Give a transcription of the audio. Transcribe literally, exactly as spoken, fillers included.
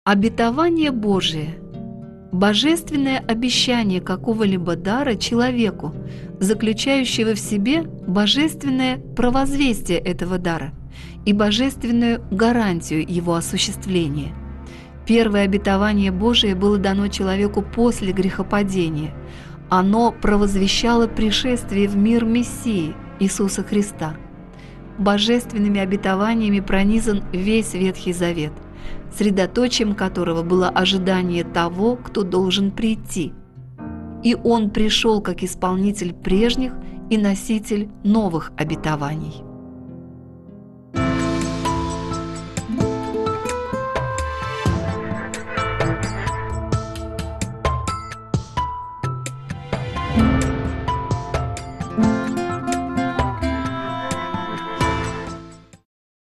Обетование Божие – божественное обещание какого-либо дара человеку, заключающего в себе божественное провозвестие этого дара и божественную гарантию его осуществления. Первое обетование Божие было дано человеку после грехопадения. Оно провозвещало пришествие в мир Мессии Иисуса Христа. Божественными обетованиями пронизан весь Ветхий Завет, средоточием которого было ожидание того, кто должен прийти. И Он пришел как исполнитель прежних и носитель новых обетований.